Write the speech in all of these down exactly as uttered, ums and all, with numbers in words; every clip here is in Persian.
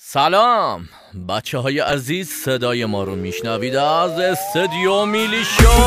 سلام بچه های عزیز، صدای ما رو میشنوید از استودیو میلی شو.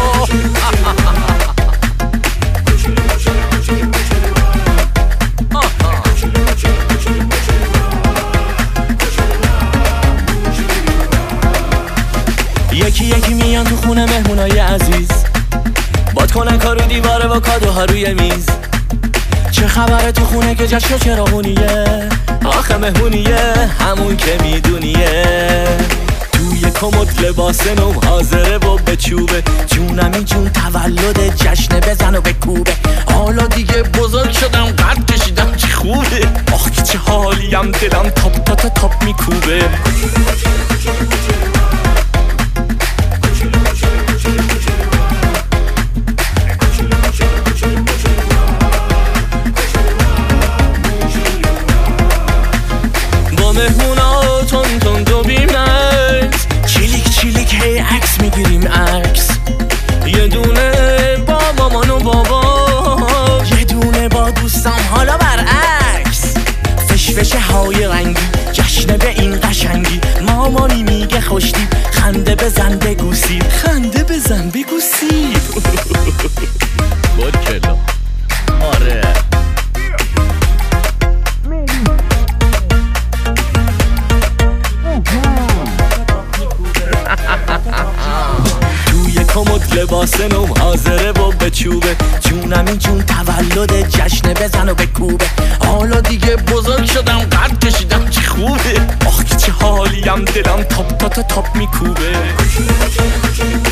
یکی یکی میان تو خونه مهمونای عزیز، باد کنن کارو دیواره و کادوها روی میز. چه خبره تو خونه که جشن و چراغونیه؟ آخه مهمونیه همون که میدونیه. توی کمد لباس نو حاضره و به چوبه، جونمی جون تولد جشن بزن و بکوبه. حالا دیگه بزرگ شدم قد کشیدم چه خوبه، آخ که چه حالیم دلم تاپ تا تا تاپ میکوبه. مهمونا تون تون دو بیمکس، چیلیک چیلیک هی عکس میگیریم عکس. یه دونه با مامان و بابا، یه دونه با دوستام حالا برعکس. فشفشه های رنگی، جشن به این قشنگی. مامانی میگه خوشتیب، خنده بزن بگو سیب، خنده بزن بگو سیب. بارکلا. آره کمد لباس نو حاضره و به چوبه، جونمی جون تولد جشن بزن و بکوبه. حالا دیگه بزرگ شدم قد کشیدم چه خوبه، آخ که چه حالیم دلم تاپ تا تا تاپ میکوبه.